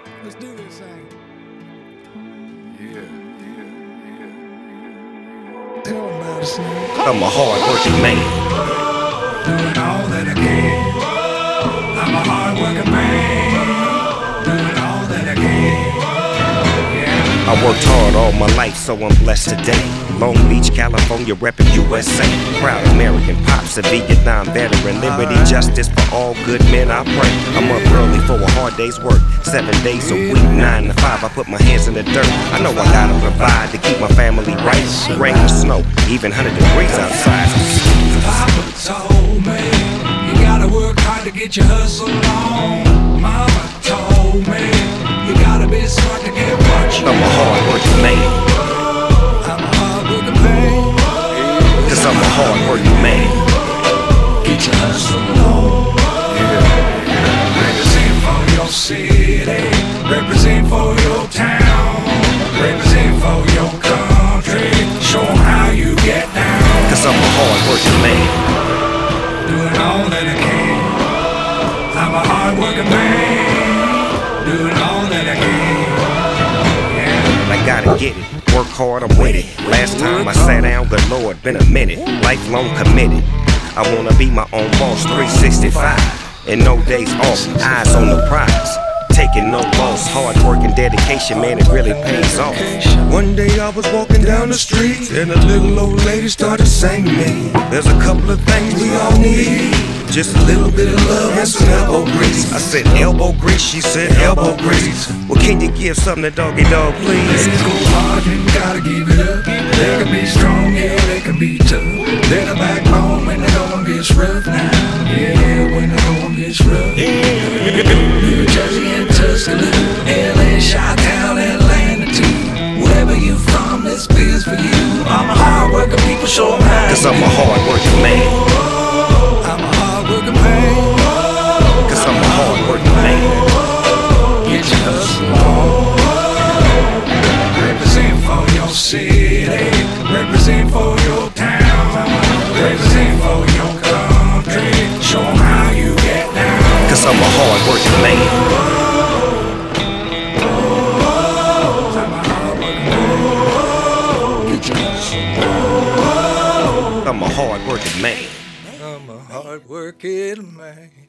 Let's do this thing. Tell them about it, son. I'm a hard-working man. Doing all that I can. I'm a hard-working man. Doing all that I can. I worked hard all my life, so I'm blessed today. Long Beach, California, reppin' USA. Proud American, pops a Vietnam veteran. Liberty, justice for all good men, I pray. I'm up early for a hard day's work. 7 days a week, 9 to 5, I put my hands in the dirt. I know I gotta provide to keep my family right. Rain or snow, even 100 degrees outside. Papa told me you gotta work hard to get your hustle on. Mama told me you gotta be smart to get what you I'm a hard-working man. I'm a hard-working man. Cause I'm a hard-working man. Get your hustle on. Represent for your city. Represent for your town. Represent for your country. Show 'em how you get down. Cause I'm a hard-working man. Doing all that I can. I'm a hard-working man. Doing all that I can. I gotta get it, work hard, I'm with it. Last time I sat down, good Lord, been a minute. Lifelong committed, I wanna be my own boss, 365. And no days off, eyes on the prize. Taking no loss, hard work and dedication, man, it really pays off. One day I was walking down the street, and a little old lady started singing me. There's a couple of things we all need, just a little bit of love and some elbow grease. I said elbow grease, she said elbow grease. Well, can you give something to doggy dog, please? Ladies go hard and gotta give it up. They can be strong, yeah, they can be tough. They're the backbone when the going gets rough now. Yeah, when the going gets rough. New Jersey and Tuscaloosa, LA, Chi-Town, Atlanta too. Wherever you from, this feels for you. I'm a hard-working people, show 'em how. Cause I'm a hard-working man. I'm a hard-working man. Cause I'm a hard-working man. Get your hustle on. Represent for your city. Represent for your town. Represent for your country. Show 'em how you get down. Cause I'm a hard-working man. I'm a hard-working man. Get your hustle on. I'm a hard-working man. I'm a hard-working man.